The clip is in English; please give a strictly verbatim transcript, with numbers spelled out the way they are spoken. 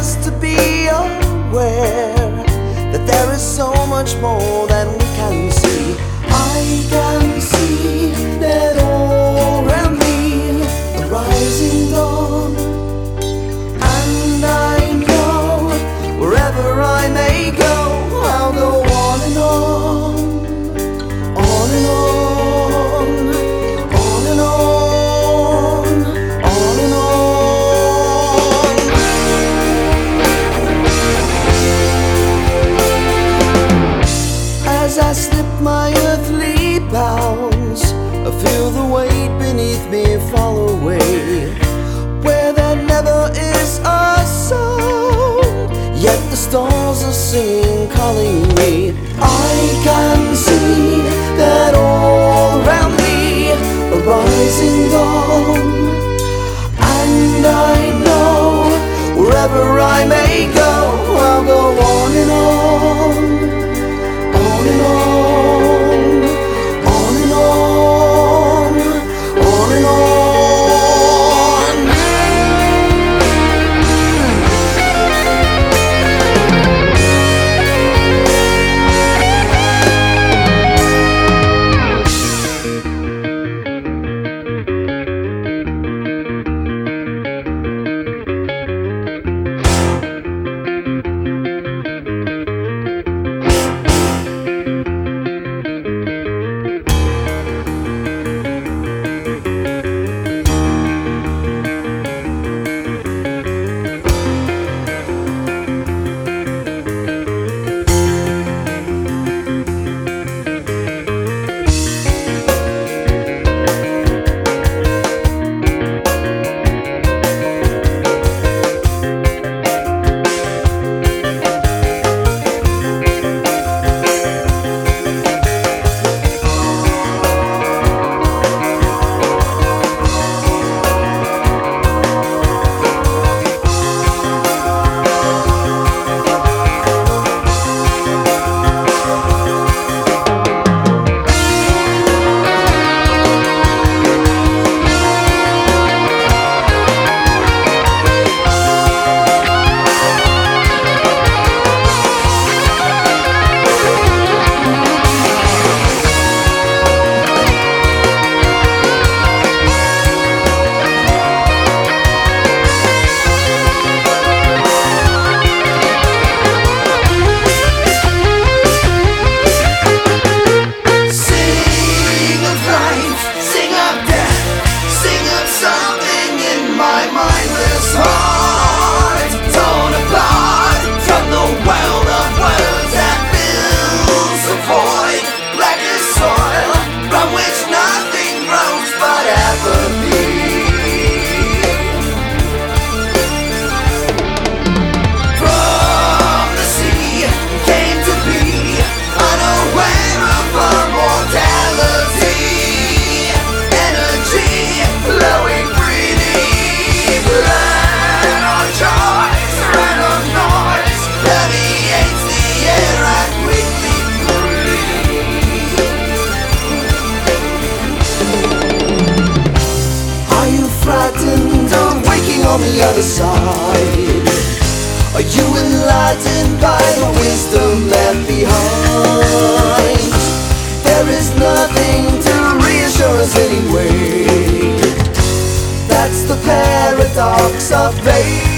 us to be aware that there is so much more than we can see. I can see that all around me, a rising dawn, and I know wherever I may go, I'll go on and on, on and on, on and on, on and on. As I slip my earthly bounds, I feel the weight beneath me fall away, where there never is a sound, yet the stars are singing, calling me. I can see that all around me, a rising dawn, and I know wherever I may go, I'll go on and on, on and on, on and on, on and on. On the other side, are you enlightened by the wisdom left behind? There is nothing to reassure us anyway. That's the paradox of faith.